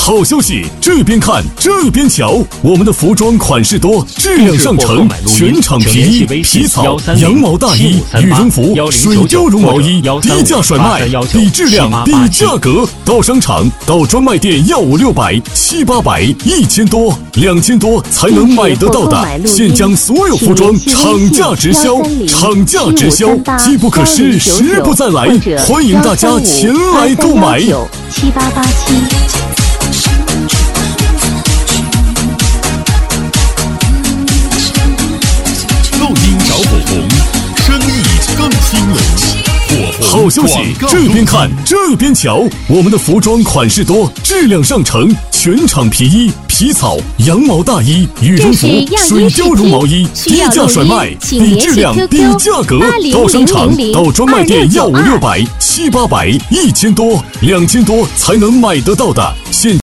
好消息，这边看这边瞧，我们的服装款式多，质量上乘，全场皮衣、皮草、羊毛大衣、羽绒服、水貂绒毛衣，低价甩卖，比质量比价格。到商场、到专卖店150-600、700-800、1000多、2000多才能买得到的，现将所有服装厂价直销，厂价直销，机不可失，时不再来，欢迎大家前来购买。 7887。 录音找火红，生意更兴隆。 好消息，这边看这边瞧，我们的服装款式多，质量上乘，全场皮衣、皮草、羊毛大衣、羽绒服、水貂绒毛衣，低价甩卖，比质量比价格。到商场、到专卖店150-600、700-800、1000多、2000多才能买得到的，